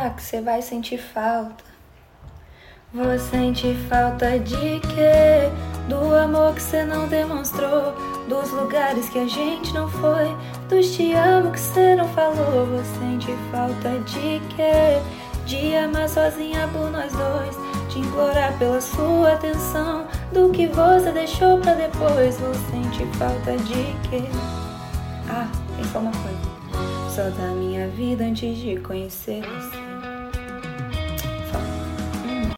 será que você vai sentir falta? Vou sentir falta de quê? Do amor que cê não demonstrou, dos lugares que a gente não foi, dos te amo que cê não falou. Vou sentir falta de quê? De amar sozinha por nós dois, de implorar pela sua atenção, do que você deixou pra depois. Vou sentir falta de quê? Ah, tem só uma coisa. Só da minha vida antes de conhecer você.